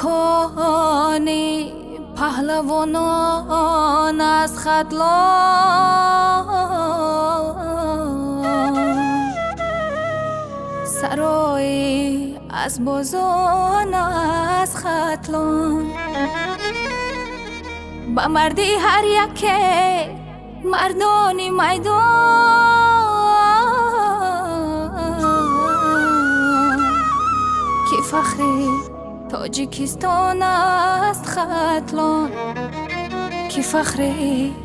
مکانی پهلوانان از خدلان، سرای از بازان از خطلان. با مردی هر یک مردانی میدان، که فخری تاجیکستان است خطلان، که فخری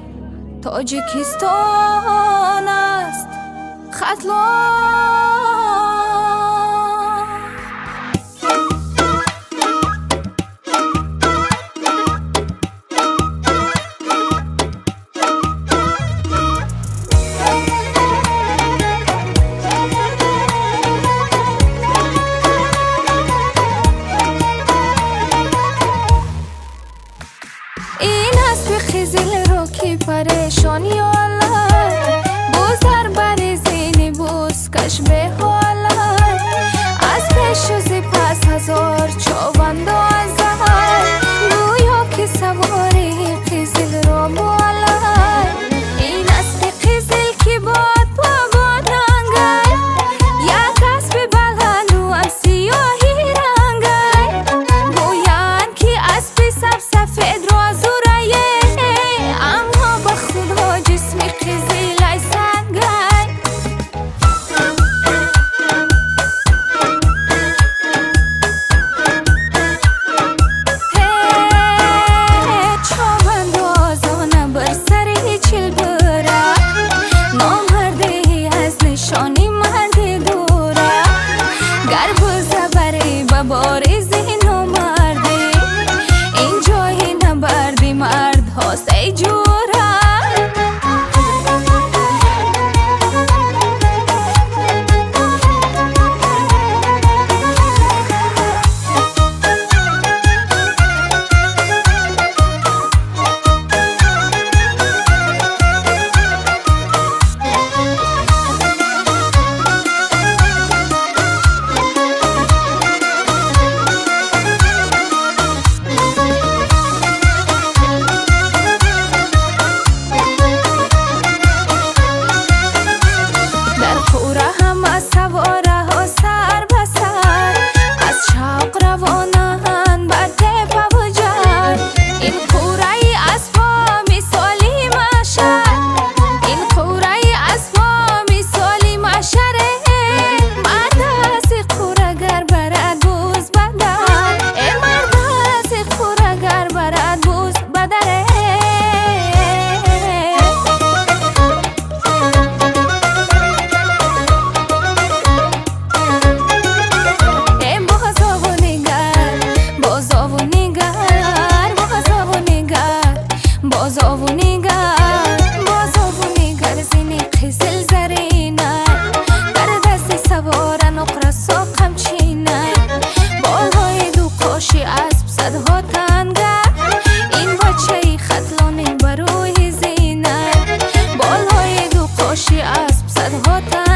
تاجیکستان است خطلان. خیزل رو که پریشانی آلد، بوزر بر زینی بوز کش به حالد. از پیش و زی پس هزار چوبند و ازد، گویا که سواری خیزل رو مالد. این است خیزل که باد باد رنگای، یک اسب بلند و هم سیاهی رنگای. گویان که اسب سب سفید رو از بارزین و مردی، این جای نبردی مرد هاست ای جوره. سواره ها سر به سر از شوق روانند بر طیف و جر. این قوره ای اسبا مثالی محشر، این قوره ای اسبا مثالی محشره. مرد از قوره گر برد بوز بدر، ای مرد از قوره گر برد بوز بدره. بازاونیگر زینی خیزل زرینه، در دست سواره نقره ساق همچینه. بالهای دو قاشی اسب صدها تنگه، این بچه خطلانی بروی زینه. بالهای دو قاشی اسب صدها تنگه.